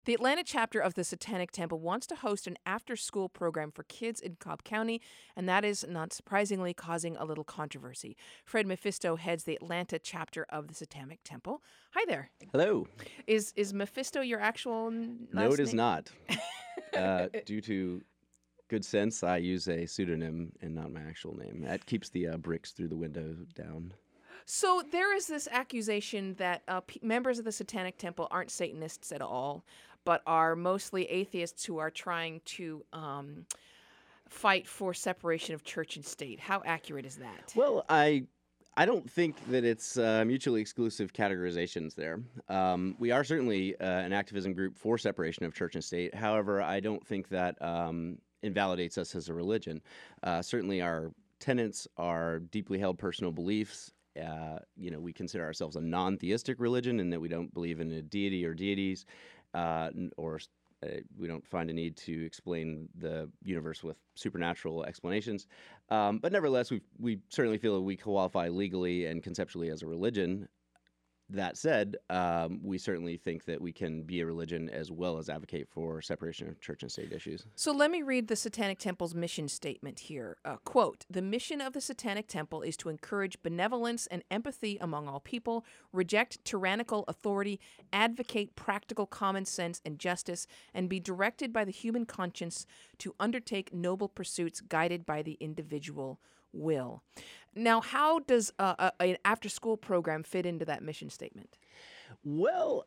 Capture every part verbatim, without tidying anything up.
The Atlanta chapter of the Satanic Temple wants to host an after-school program for kids in Cobb County, and that is, not surprisingly, causing a little controversy. Fred Mephisto heads the Atlanta chapter of the Satanic Temple. Hi there. Hello. Is is Mephisto your actual n- last No, it is name? not. uh, due to good sense, I use a pseudonym and not my actual name. That keeps the uh, bricks through the window down. So there is this accusation that uh, p- members of the Satanic Temple aren't Satanists at all, but are mostly atheists who are trying to um, fight for separation of church and state. How accurate is that? Well, I I don't think that it's uh, mutually exclusive categorizations there. Um, we are certainly uh, an activism group for separation of church and state. However, I don't think that um, invalidates us as a religion. Uh, certainly, our tenets are deeply held personal beliefs. Uh, you know, we consider ourselves a non-theistic religion in that we don't believe in a deity or deities, uh, n- or uh, we don't find a need to explain the universe with supernatural explanations. Um, but nevertheless, we we certainly feel that we qualify legally and conceptually as a religion. That said, um, we certainly think that we can be a religion as well as advocate for separation of church and state issues. So let me read the Satanic Temple's mission statement here. Uh, quote, "The mission of the Satanic Temple is to encourage benevolence and empathy among all people, reject tyrannical authority, advocate practical common sense and justice, and be directed by the human conscience to undertake noble pursuits guided by the individual will." Now, how does uh, a, an after-school program fit into that mission statement? Well,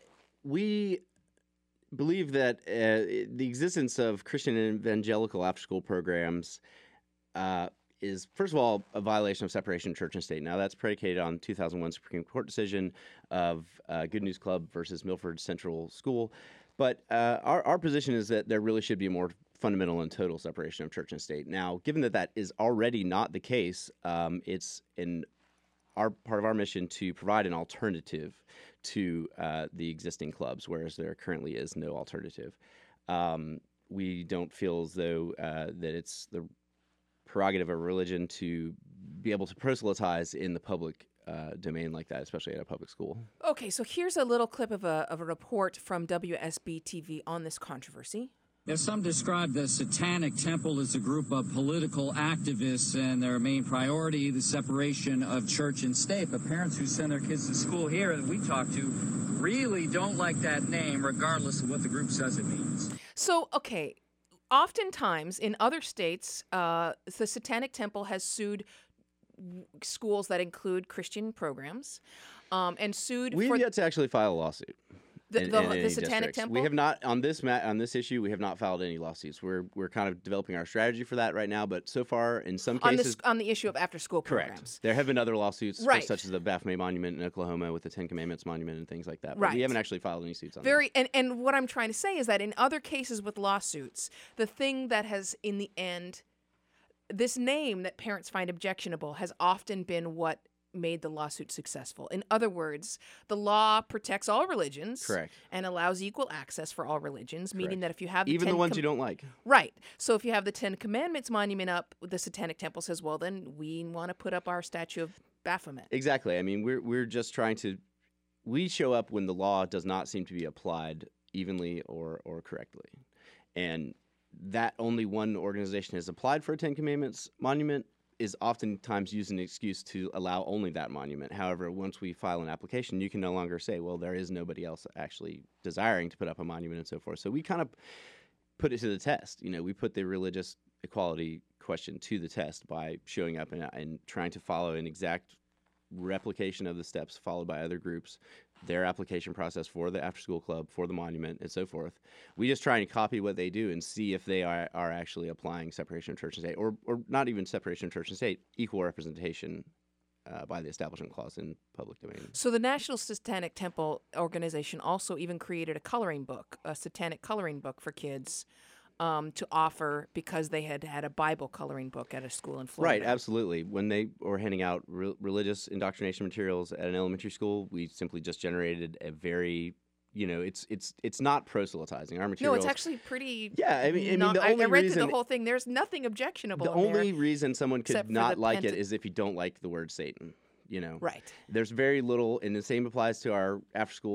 we believe that uh, the existence of Christian and evangelical after-school programs uh, is, first of all, a violation of separation of church and state. Now, that's predicated on two thousand one Supreme Court decision of uh, Good News Club versus Milford Central School. But uh, our, our position is that there really should be more fundamental and total separation of church and state. Now, given that that is already not the case, um, it's in our part of our mission to provide an alternative to uh, the existing clubs, whereas there currently is no alternative. Um, we don't feel as though uh, that it's the prerogative of religion to be able to proselytize in the public uh, domain like that, especially at a public school. Okay, so here's a little clip of a, of a report from W S B T V on this controversy. Yes, some describe the Satanic Temple as a group of political activists and their main priority, the separation of church and state. But parents who send their kids to school here that we talk to really don't like that name, regardless of what the group says it means. So, okay, oftentimes in other states, uh, the Satanic Temple has sued w- schools that include Christian programs um, and sued We've for yet to actually file a lawsuit. the, in- the, in the any Satanic districts. Temple. We have not on this ma- on this issue. We have not filed any lawsuits. We're we're kind of developing our strategy for that right now. But so far, in some on, cases, this, on the issue of after-school correct. programs. There have been other lawsuits, for- Right. such as the Baphomet Monument in Oklahoma with the Ten Commandments Monument and things like that. But Right. we haven't actually filed any suits on Very, and, and what I'm trying to say is that in other cases with lawsuits, the thing that has, in the end, this name that parents find objectionable has often been what made the lawsuit successful. In other words, the law protects all religions Correct. and allows equal access for all religions, meaning Correct. that if you have the even the Ten ones Com- you don't like. Right. So if you have the Ten Commandments monument up, the Satanic Temple says, well, then we want to put up our statue of Baphomet. Exactly. I mean, we're we're just trying to. We show up when the law does not seem to be applied evenly or or correctly, and that only one organization has applied for a Ten Commandments monument is oftentimes used as an excuse to allow only that monument. However, once we file an application, you can no longer say, well, there is nobody else actually desiring to put up a monument and so forth. So we kind of put it to the test. You know, we put the religious equality question to the test by showing up and, and trying to follow an exact replication of the steps followed by other groups, their application process for the after-school club, for the monument, and so forth. We just try and copy what they do and see if they are, are actually applying separation of church and state, or, or not even separation of church and state, equal representation uh, by the Establishment Clause in public domain. So the National Satanic Temple organization also even created a coloring book, a satanic coloring book for kids um, to offer because they had had a Bible coloring book at a school in Florida. Right, absolutely. When they were handing out re- religious indoctrination materials at an elementary school, we simply just generated a very, you know, it's it's it's not proselytizing. Our No, materials. it's actually pretty. Yeah, I mean, I mean, non- the I, only I read reason through the whole thing. There's nothing objectionable. the in there. only reason someone could except for not the like it penta- is if you don't like the word Satan. You know, Right. There's very little, and the same applies to our after-school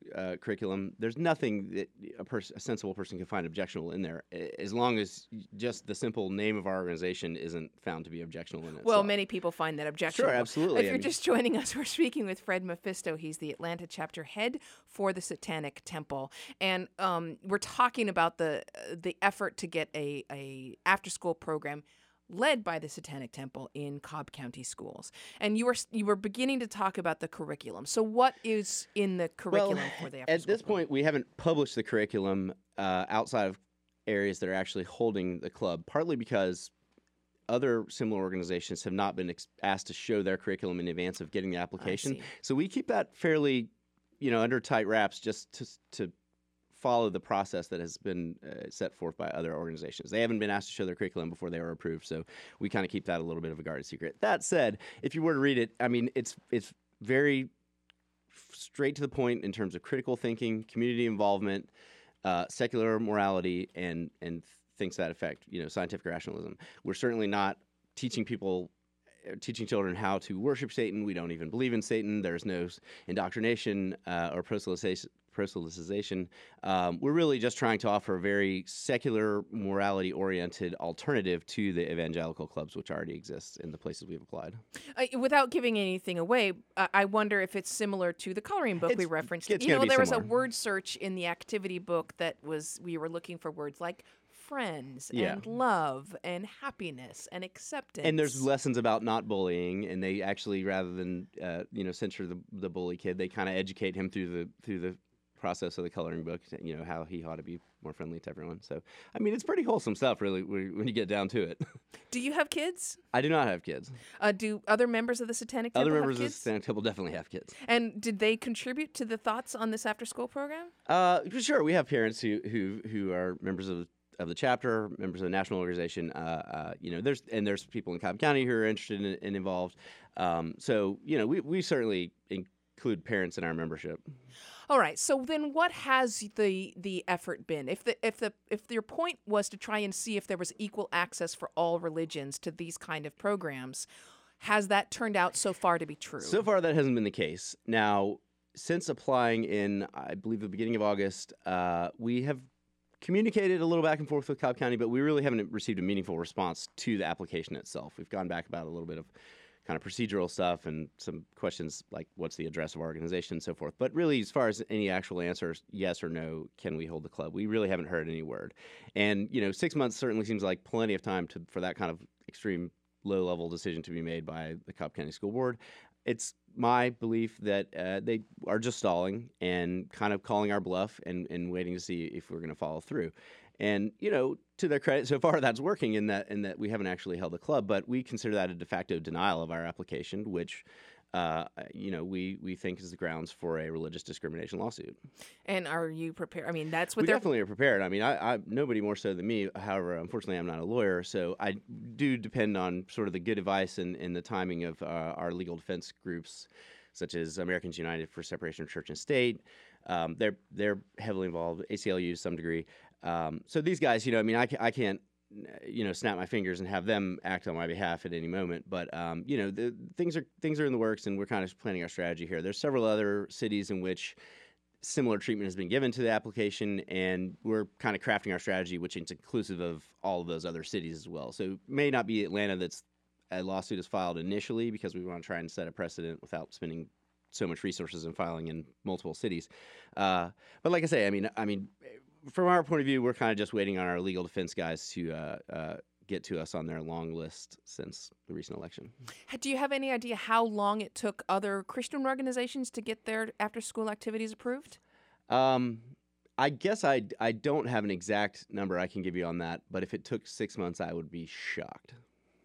uh, curriculum, there's nothing that a, pers- a sensible person can find objectionable in there, a- as long as just the simple name of our organization isn't found to be objectionable in itself. Well, many people find that objectionable. Sure, absolutely. If I you're mean- just joining us, we're speaking with Fred Mephisto. He's the Atlanta chapter head for the Satanic Temple, and um, we're talking about the uh, the effort to get a a after school program led by the Satanic Temple in Cobb County schools. And you were you were beginning to talk about the curriculum. So what is in the curriculum well, for the after at school this point, we haven't published the curriculum uh, outside of areas that are actually holding the club, partly because other similar organizations have not been ex- asked to show their curriculum in advance of getting the application. see. So we keep that fairly, you know, under tight wraps just to to follow the process that has been uh, set forth by other organizations. They haven't been asked to show their curriculum before they were approved, so we kind of keep that a little bit of a guarded secret. That said, if you were to read it, I mean, it's it's very straight to the point in terms of critical thinking, community involvement, uh, secular morality, and and things to that effect. You know, scientific rationalism. We're certainly not teaching people. Teaching children how to worship Satan. We don't even believe in Satan. There's no indoctrination uh, or proselytization. proselytization. Um, we're really just trying to offer a very secular, morality-oriented alternative to the evangelical clubs, which already exist in the places we've applied. Uh, without giving anything away, uh, I wonder if it's similar to the coloring book we It's- referenced. it's you gonna know, be there was a similar. word search in the activity book that was we were looking for words like friends Yeah. and love and happiness and acceptance. And there's lessons about not bullying, and they actually, rather than uh, you know censure the the bully kid, they kind of educate him through the through the process of the coloring book. You know how he ought to be more friendly to everyone. So I mean, it's pretty wholesome stuff, really, when when you get down to it. Do you have kids? I do not have kids. Uh, do other members of the Satanic Temple Other have members of the kids? Satanic Temple definitely have kids. And did they contribute to the thoughts on this after-school program? Uh, sure. We have parents who who who are members of the, of the chapter, members of the national organization. Uh, uh, you know, there's and there's people in Cobb County who are interested in, and involved. Um, so you know, we we certainly include parents in our membership. All right. So then, what has the the effort been? If the if the if your point was to try and see if there was equal access for all religions to these kind of programs, has that turned out so far to be true? So far, that hasn't been the case. Now, since applying in, I believe, the beginning of August, uh, we have communicated a little back and forth with Cobb County, but we really haven't received a meaningful response to the application itself. We've gone back about a little bit of kind of procedural stuff and some questions like what's the address of our organization and so forth. But really, as far as any actual answers, yes or no, can we hold the club? We really haven't heard any word. And, you know, six months certainly seems like plenty of time to, for that kind of extreme low-level decision to be made by the Cobb County School Board. It's my belief that uh, they are just stalling and kind of calling our bluff and, and waiting to see if we're going to follow through. And, you know, to their credit, so far that's working in that in that we haven't actually held a club, but we consider that a de facto denial of our application, which, uh, you know, we, we think is the grounds for a religious discrimination lawsuit. And are you prepared? I mean, that's what We they're. definitely are prepared. I mean, I, I nobody more so than me. However, unfortunately, I'm not a lawyer, so I do depend on sort of the good advice and, and the timing of uh, our legal defense groups, such as Americans United for Separation of Church and State. Um, they're they're heavily involved. A C L U to some degree. Um, so these guys, you know, I mean, I, ca- I can't, you know, snap my fingers and have them act on my behalf at any moment. But um, you know, the things are things are in the works, and we're kind of planning our strategy here. There's several other cities in which similar treatment has been given to the application, and we're kind of crafting our strategy, which is inclusive of all of those other cities as well. So it may not be Atlanta that's a lawsuit is filed initially, because we want to try and set a precedent without spending so much resources in filing in multiple cities. Uh, but like I say, I mean, I mean, from our point of view, we're kind of just waiting on our legal defense guys to uh, uh, get to us on their long list since the recent election. Do you have any idea how long it took other Christian organizations to get their after-school activities approved? Um, I guess I, I don't have an exact number I can give you on that, but if it took six months, I would be shocked.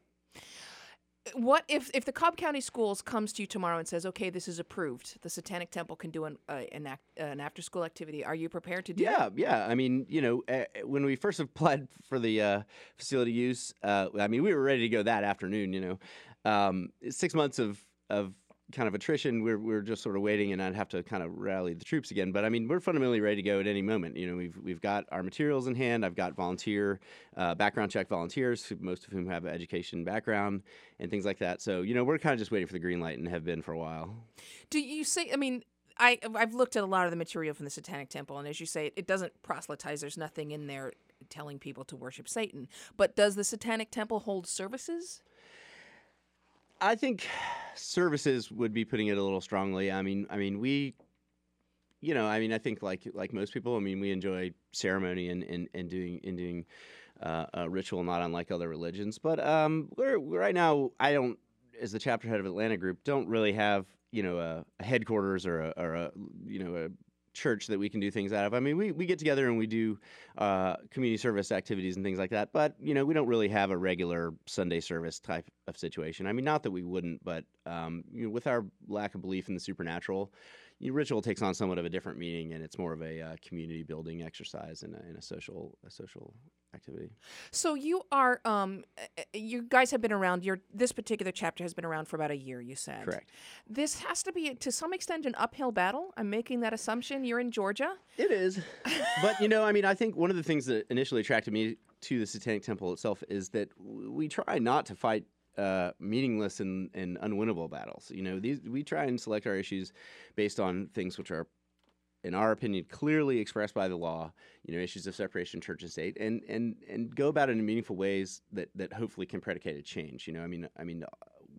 What if if the Cobb County Schools comes to you tomorrow and says, "Okay, this is approved. The Satanic Temple can do an uh, an, act, uh, an after school activity." Are you prepared to do Yeah, that? yeah. I mean, you know, uh, when we first applied for the uh, facility use, uh, I mean, we were ready to go that afternoon. You know, um, six months of of kind of attrition. We're we're just sort of waiting, and I'd have to kind of rally the troops again. But I mean, we're fundamentally ready to go at any moment. You know, we've we've got our materials in hand. I've got volunteer uh, background check volunteers, who, most of whom have an education background and things like that. So you know, we're kind of just waiting for the green light and have been for a while. Do you say? I mean, I I've looked at a lot of the material from the Satanic Temple, and as you say, it doesn't proselytize. There's nothing in there telling people to worship Satan. But does the Satanic Temple hold services? I think services would be putting it a little strongly. I mean, I mean, we, you know, I mean, I think like like most people, I mean, we enjoy ceremony and and, and doing and doing uh, a ritual, not unlike other religions. But um, we're, we're right now, I don't, as the chapter head of Atlanta Group, don't really have, you know, a, a headquarters or a, or a, you know, a church that we can do things out of. I mean, we, we get together and we do uh, community service activities and things like that. But, you know, we don't really have a regular Sunday service type of situation. I mean, not that we wouldn't, but um, you know, with our lack of belief in the supernatural, you know, ritual takes on somewhat of a different meaning, and it's more of a uh, community building exercise and a, and a social a social activity. So you are, um, uh, you guys have been around. Your this particular chapter has been around for about a year. You said Correct. This has to be, to some extent, an uphill battle. I'm making that assumption. You're in Georgia. It is, but you know, I mean, I think one of the things that initially attracted me to the Satanic Temple itself is that w- we try not to fight Uh, meaningless and, and unwinnable battles. You know, these we try and select our issues based on things which are, in our opinion, clearly expressed by the law. You know, issues of separation, church and state, and and and go about it in meaningful ways that that hopefully can predicate a change. You know, I mean, I mean,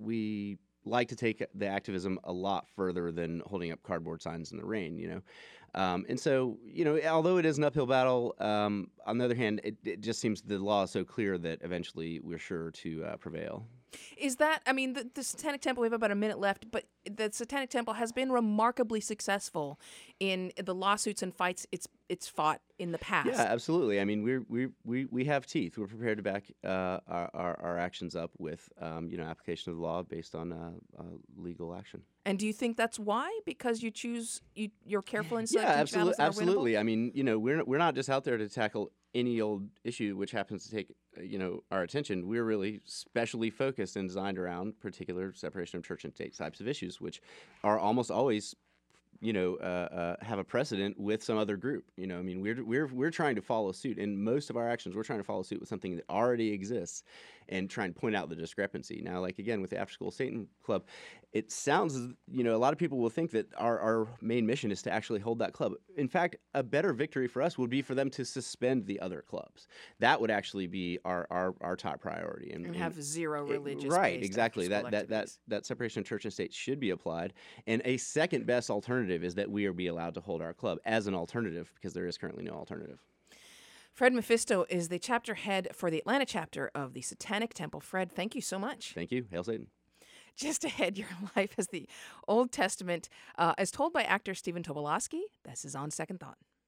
we like to take the activism a lot further than holding up cardboard signs in the rain. You know. Um, and so, you know, although it is an uphill battle, um, on the other hand, it, it just seems the law is so clear that eventually we're sure to uh, prevail. Is that, I mean, the, the Satanic Temple, we have about a minute left, but the Satanic Temple has been remarkably successful in the lawsuits and fights it's it's fought in the past. Yeah, absolutely. I mean, we're, we we we have teeth. We're prepared to back uh, our, our our actions up with, um, you know, application of the law based on uh, uh, legal action. And do you think that's why? Because you choose, you, you're careful in Yeah, selecting absolutely. battles that are Absolutely. winnable? I mean, you know, we're not, we're not just out there to tackle any old issue which happens to take, uh, you know, our attention. We're really specially focused and designed around particular separation of church and state types of issues, which are almost always, you know, uh, uh, have a precedent with some other group. You know, I mean, we're we're we're trying to follow suit in most of our actions. We're trying to follow suit with something that already exists, and try and point out the discrepancy. Now, like again with the After School Satan Club, it sounds, you know, a lot of people will think that our our main mission is to actually hold that club. In fact, a better victory for us would be for them to suspend the other clubs. That would actually be our our, our top priority. And have zero it- religious right, based exactly. That after-school that that activities. that separation of church and state should be applied. And a second best alternative is that we are be allowed to hold our club as an alternative, because there is currently no alternative. Fred Mephisto is the chapter head for the Atlanta chapter of the Satanic Temple. Fred, thank you so much. Thank you. Hail Satan. Just ahead, your life as the Old Testament, uh, as told by actor Stephen Tobolowsky. This is On Second Thought.